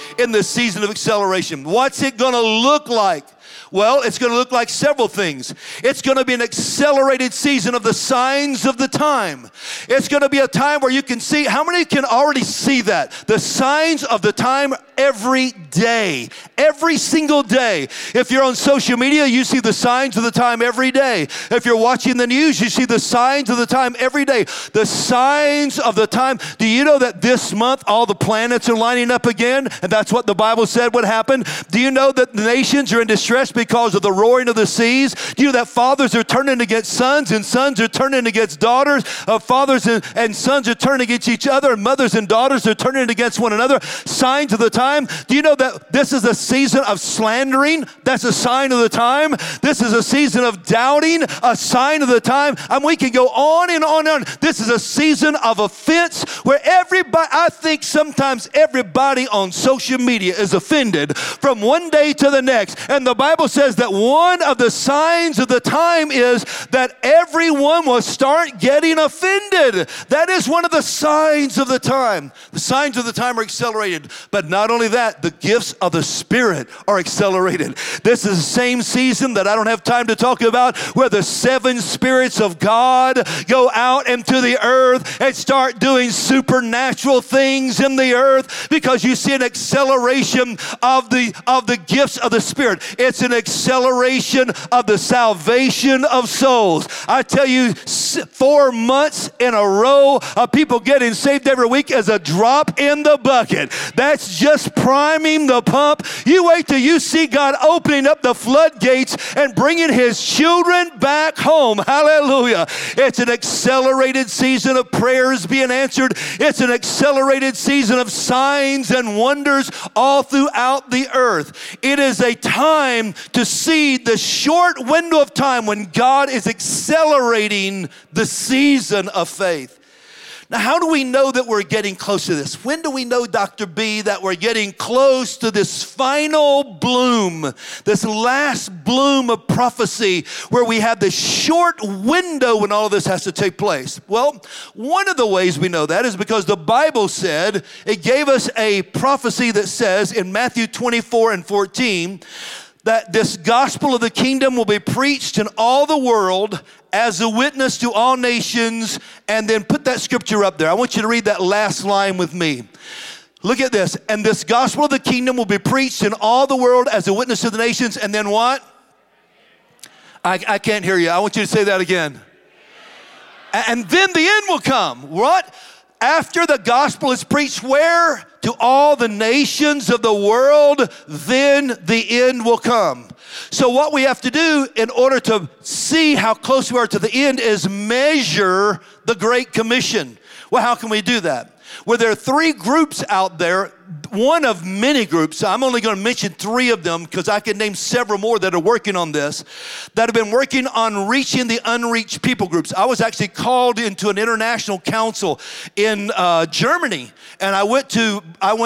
in this season of acceleration. What's it going to look like? Well, it's going to look like several things. It's going to be an accelerated season of the signs of the time. It's going to be a time where you can see, how many can already see that? The signs of the time every day, every single day. If you're on social media, you see the signs of the time every day. If you're watching the news, you see the signs of the time every day. The signs of the time. Do you know that this month all the planets are lining up again? And that's what the Bible said would happen. Do you know that the nations are in distress because of the roaring of the seas? Do you know that fathers are turning against sons and sons are turning against daughters? Fathers and sons are turning against each other, and mothers and daughters are turning against one another. Signs of the time. Do you know that this is a season of slandering? That's a sign of the time. This is a season of doubting, a sign of the time. And we can go on and on and on. This is a season of offense where everybody, I think sometimes everybody on social media is offended from one day to the next. And the Bible says that one of the signs of the time is that everyone will start getting offended. That is one of the signs of the time. The signs of the time are accelerated. But not only that, the gifts of the Spirit are accelerated. This is the same season that I don't have time to talk about, where the 7 spirits of God go out into the earth and start doing supernatural things in the earth, because you see an acceleration of the gifts of the Spirit. It's an acceleration of the salvation of souls. I tell you, 4 months in a row of people getting saved every week is a drop in the bucket. That's just priming the pump. You wait till you see God opening up the floodgates and bringing His children back home. Hallelujah. It's an accelerated season of prayers being answered. It's an accelerated season of signs and wonders all throughout the earth. It is a time to see the short window of time when God is accelerating the season of faith. Now, how do we know that we're getting close to this? When do we know, Dr. B, that we're getting close to this final bloom, this last bloom of prophecy, where we have this short window when all of this has to take place? Well, one of the ways we know that is because the Bible said, it gave us a prophecy that says in Matthew 24:14, that this gospel of the kingdom will be preached in all the world as a witness to all nations. And then put that scripture up there. I want you to read that last line with me. Look at this. And this gospel of the kingdom will be preached in all the world as a witness to the nations. And then what? I can't hear you. I want you to say that again. And then the end will come. What? After the gospel is preached where? To all the nations of the world, then the end will come. So what we have to do in order to see how close we are to the end is measure the Great Commission. Well, how can we do that? Well, there are 3 groups out there, one of many groups. I'm only going to mention 3 of them because I can name several more that are working on this, that have been working on reaching the unreached people groups. I was actually called into an international council in Germany, and I went to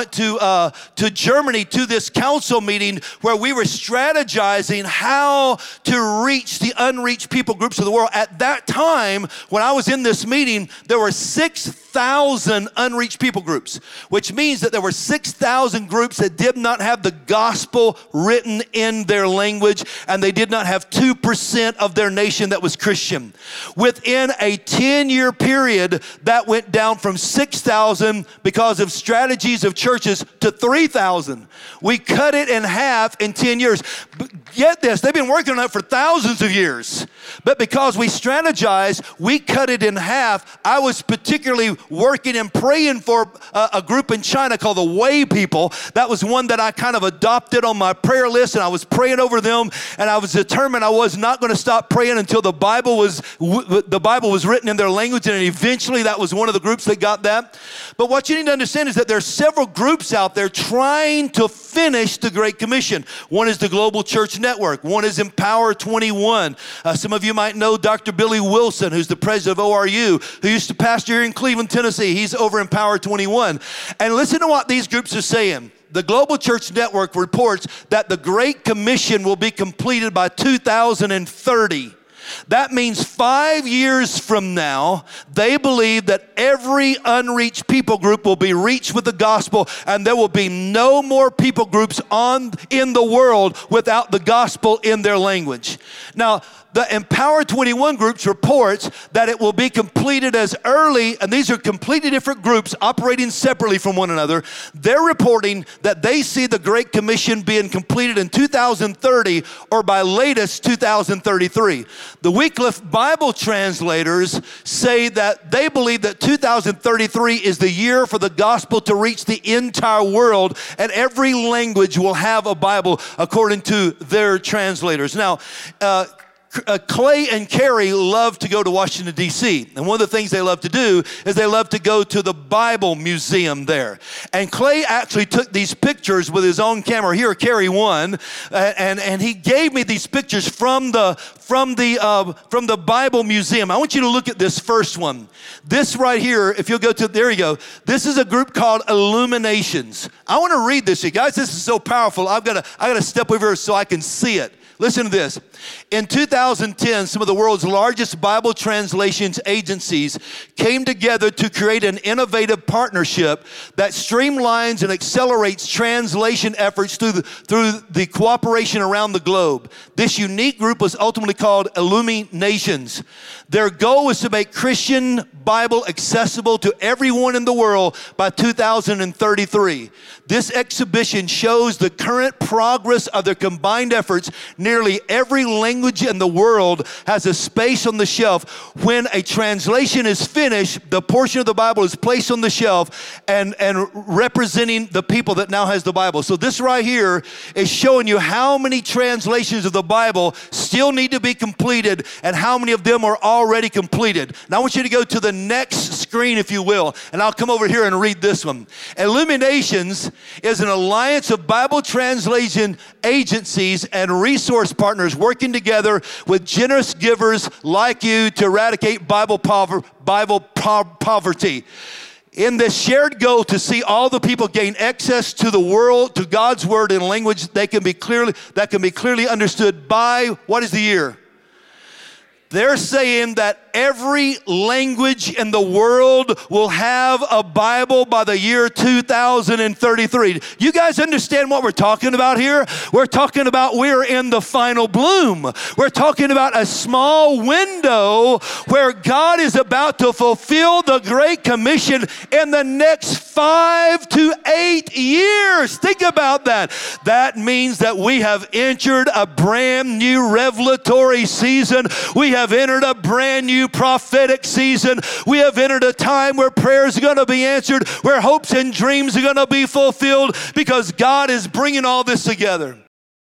Germany to this council meeting where we were strategizing how to reach the unreached people groups of the world. At that time, when I was in this meeting, there were 6,000 unreached people groups, which means that there were 6,000 groups that did not have the gospel written in their language, and they did not have 2% of their nation that was Christian. Within a 10-year period, that went down from 6,000 because of strategies of churches to 3,000. We cut it in half in 10 years. But get this, they've been working on it for thousands of years. But because we strategized, we cut it in half. I was particularly working and praying for a group in China called the Way People. That was one that I kind of adopted on my prayer list, and I was praying over them, and I was determined I was not going to stop praying until the Bible was written in their language, and eventually that was one of the groups that got that. But what you need to understand is that there are several groups out there trying to finish the Great Commission. One is the Global Church Network. One is Empower 21. Some of you might know Dr. Billy Wilson, who's the president of ORU, who used to pastor here in Cleveland, Tennessee. He's over Empower 21. And listen to what these groups are saying. The Global Church Network reports that the Great Commission will be completed by 2030. That means 5 years from now, they believe that every unreached people group will be reached with the gospel, and there will be no more people groups in the world without the gospel in their language. Now, the Empower 21 groups reports that it will be completed as early, and these are completely different groups operating separately from one another. They're reporting that they see the Great Commission being completed in 2030 or by latest 2033. The Wycliffe Bible translators say that they believe that 2033 is the year for the gospel to reach the entire world, and every language will have a Bible according to their translators. Now, Clay and Carrie love to go to Washington, D.C. And one of the things they love to do is they love to go to the Bible Museum there. And Clay actually took these pictures with his own camera. Here, Carrie one, and he gave me these pictures from the Bible Museum. I want you to look at this first one. This right here, if you'll go to, there you go. This is a group called Illuminations. I want to read this, you guys. This is so powerful. I got to step over here so I can see it. Listen to this. In 2010, some of the world's largest Bible translations agencies came together to create an innovative partnership that streamlines and accelerates translation efforts through the cooperation around the globe. This unique group was ultimately called Illuminations. Their goal was to make Christian Bible accessible to everyone in the world by 2033. This exhibition shows the current progress of their combined efforts. Nearly every language in the world has a space on the shelf. When a translation is finished, the portion of the Bible is placed on the shelf and representing the people that now has the Bible. So this right here is showing you how many translations of the Bible still need to be completed and how many of them are already completed. Now I want you to go to the next screen, if you will, and I'll come over here and read this one. Illuminations is an alliance of Bible translation agencies and resource partners working together with generous givers like you to eradicate Bible poverty. In the shared goal to see all the people gain access to the world, to God's word in a language that can be clearly understood by, what is the year? They're saying that every language in the world will have a Bible by the year 2033. You guys understand what we're talking about here? We're talking about we're in the final bloom. We're talking about a small window where God is about to fulfill the Great Commission in the next 5 to 8 years. Think about that. That means that we have entered a brand new revelatory season. We have entered a brand new prophetic season. We have entered a time where prayers are going to be answered, where hopes and dreams are going to be fulfilled, because God is bringing all this together.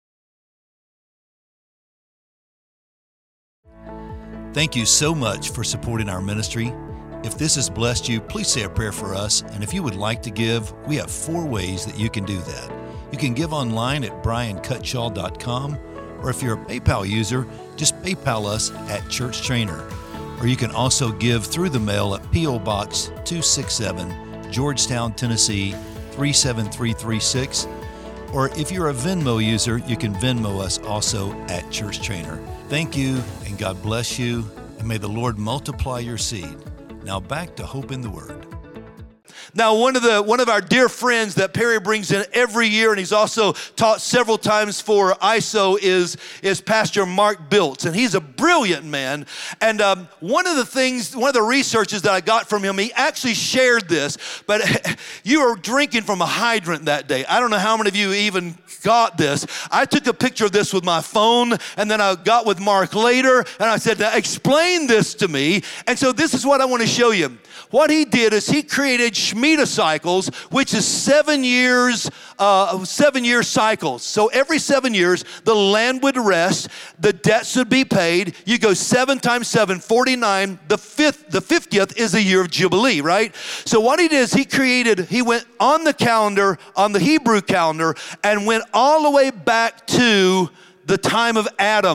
Thank you so much for supporting our ministry. If this has blessed you, please say a prayer for us. And if you would like to give, we have 4 ways that you can do that. You can give online at briancutshaw.com, or if you're a PayPal user, just PayPal us at Church Trainer. Or you can also give through the mail at P.O. Box 267, Georgetown, Tennessee 37336. Or if you're a Venmo user, you can Venmo us also at Church Trainer. Thank you, and God bless you, and may the Lord multiply your seed. Now back to Hope in the Word. Now, one of our dear friends that Perry brings in every year, and he's also taught several times for ISO, is Pastor Mark Biltz, and he's a brilliant man. And one of the researches that I got from him, he actually shared this, but you were drinking from a hydrant that day. I don't know how many of you even got this. I took a picture of this with my phone, and then I got with Mark later, and I said, now explain this to me. And so this is what I want to show you. What he did is he created Shemitah cycles, which is 7 year cycles. So every 7 years, the land would rest, the debts would be paid. You go 7 times 7, 49. The 50th is a year of Jubilee, right? So what he did is he went on the calendar, on the Hebrew calendar, and went all the way back to the time of Adam.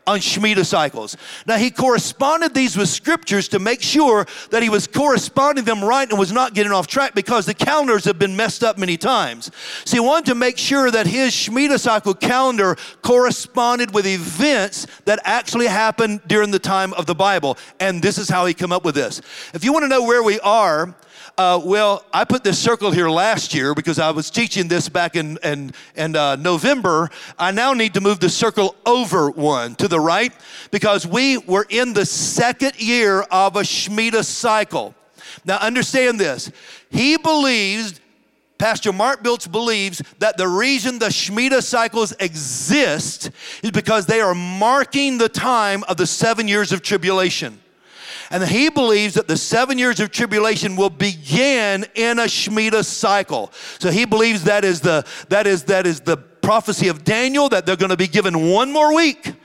on Shemitah cycles. Now, he corresponded these with scriptures to make sure that he was corresponding them right and was not getting off track, because the calendars have been messed up many times. So he wanted to make sure that his Shemitah cycle calendar corresponded with events that actually happened during the time of the Bible. And this is how he came up with this. If you want to know where we are, well, I put this circle here last year because I was teaching this back in November. I now need to move the circle over one to the right, because we were in the second year of a Shemitah cycle. Now understand this. He believes, Pastor Mark Biltz believes, that the reason the Shemitah cycles exist is because they are marking the time of the 7 years of tribulation. And he believes that the 7 years of tribulation will begin in a Shemitah cycle. So he believes that is the prophecy of Daniel, that they're going to be given one more week.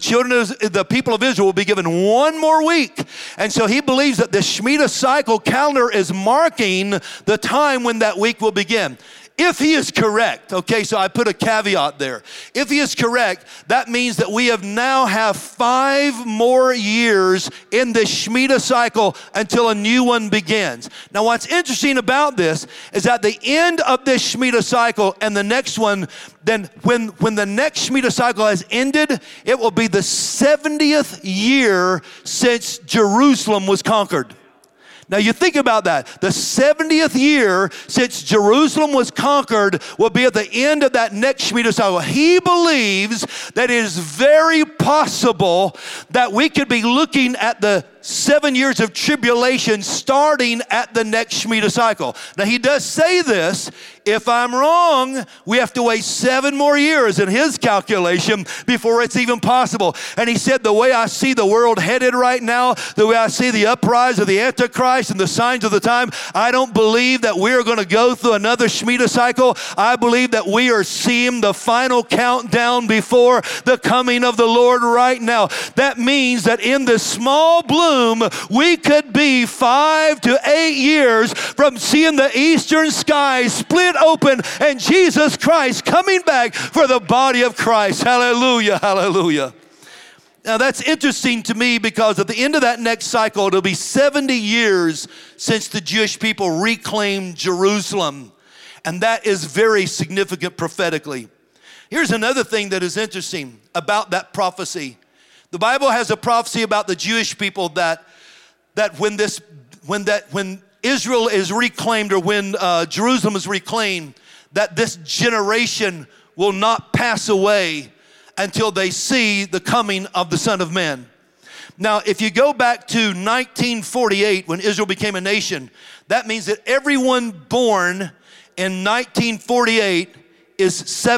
The people of Israel will be given one more week. And so he believes that the Shemitah cycle calendar is marking the time when that week will begin. If he is correct, okay, so I put a caveat there. If he is correct, that means that we now have 5 more years in the Shemitah cycle until a new one begins. Now, what's interesting about this is at the end of this Shemitah cycle and the next one, then when the next Shemitah cycle has ended, it will be the 70th year since Jerusalem was conquered. Now you think about that. The 70th year since Jerusalem was conquered will be at the end of that next Shemitah cycle. He believes that it is very possible that we could be looking at the 7 years of tribulation starting at the next Shemitah cycle. Now he does say this. If I'm wrong, we have to wait 7 more years in his calculation before it's even possible. And he said, the way I see the world headed right now, the way I see the uprise of the Antichrist and the signs of the time, I don't believe that we're going to go through another Shemitah cycle. I believe that we are seeing the final countdown before the coming of the Lord right now. That means that in this small bloom, we could be 5 to 8 years from seeing the eastern sky split open and Jesus Christ coming back for the body of Christ. Hallelujah, hallelujah. Now that's interesting to me, because at the end of that next cycle, it'll be 70 years since the Jewish people reclaimed Jerusalem. And that is very significant prophetically. Here's another thing that is interesting about that prophecy. The Bible has a prophecy about the Jewish people that when Israel is reclaimed, or when Jerusalem is reclaimed, that this generation will not pass away until they see the coming of the Son of Man. Now, if you go back to 1948, when Israel became a nation, that means that everyone born in 1948 is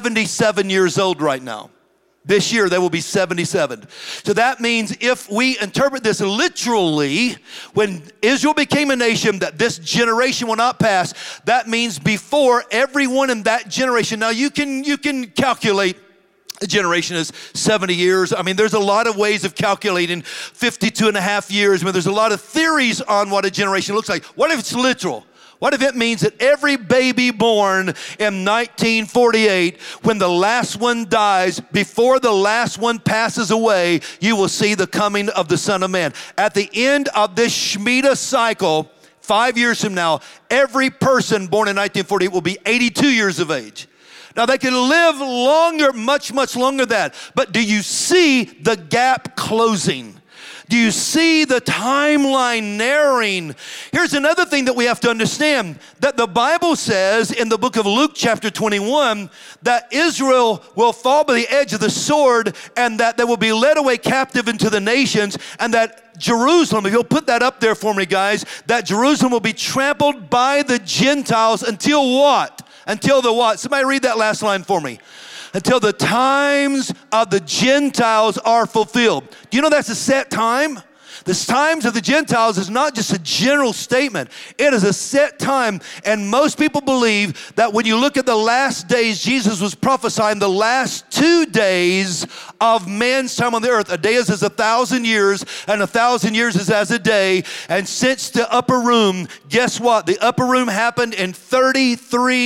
77 years old right now. This year, they will be 77. So that means if we interpret this literally, when Israel became a nation, that this generation will not pass, that means before everyone in that generation. Now, you can calculate a generation is 70 years. I mean, there's a lot of ways of calculating 52 and a half years. I mean, there's a lot of theories on what a generation looks like. What if it's literal? What if it means that every baby born in 1948, when the last one dies, before the last one passes away, you will see the coming of the Son of Man? At the end of this Shemitah cycle, 5 years from now, every person born in 1948 will be 82 years of age. Now, they can live longer, much, much longer than that. But do you see the gap closing? Do you see the timeline narrowing? Here's another thing that we have to understand, that the Bible says in the book of Luke chapter 21 that Israel will fall by the edge of the sword, and that they will be led away captive into the nations, and that Jerusalem, if you'll put that up there for me, guys, that Jerusalem will be trampled by the Gentiles until what? Until the what? Somebody read that last line for me. Until the times of the Gentiles are fulfilled. Do you know that's a set time? The times of the Gentiles is not just a general statement. It is a set time. And most people believe that when you look at the last days, Jesus was prophesying the last 2 days of man's time on the earth. A day is as 1,000 years, and 1,000 years is as a day. And since the upper room, guess what? The upper room happened in 33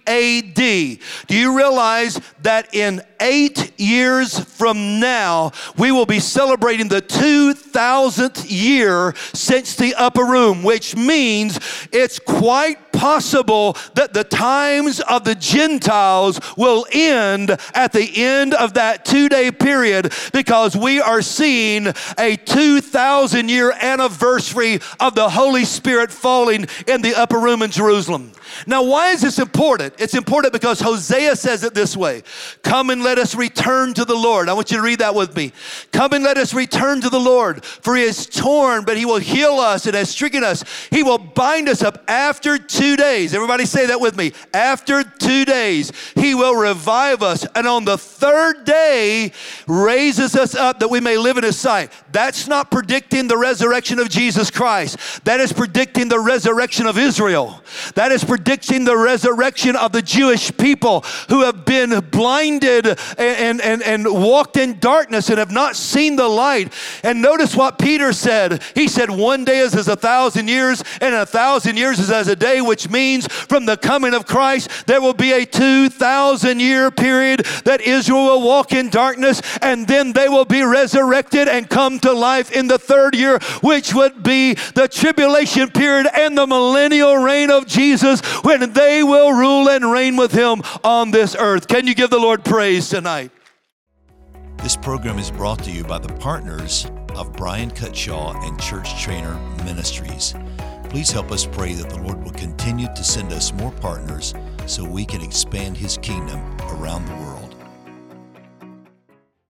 A.D. Do you realize that in 8 years from now, we will be celebrating the 2,000th year since the upper room, which means it's quite possible that the times of the Gentiles will end at the end of that 2-day period, because we are seeing a 2,000-year anniversary of the Holy Spirit falling in the upper room in Jerusalem. Now, why is this important? It's important because Hosea says it this way: come and let us return to the Lord. I want you to read that with me. Come and let us return to the Lord, for he is torn, but he will heal us, and has stricken us. He will bind us up after 2 days. Everybody say that with me. After 2 days, he will revive us, and on the third day raises us up that we may live in his sight. That's not predicting the resurrection of Jesus Christ. That is predicting the resurrection of Israel. That is predicting the resurrection of the Jewish people who have been blinded and walked in darkness and have not seen the light. And notice what Peter said. He said, 1 day is as 1,000 years, and 1,000 years is as a day, which means from the coming of Christ, there will be a 2,000-year period that Israel will walk in darkness, and then they will be resurrected and come to life in the third year, which would be the tribulation period and the millennial reign of Jesus, when they will rule and reign with him on this earth. Can you give the Lord praise tonight? This program is brought to you by the partners of Brian Cutshaw and Church Trainer Ministries. Please help us pray that the Lord will continue to send us more partners so we can expand his kingdom around the world.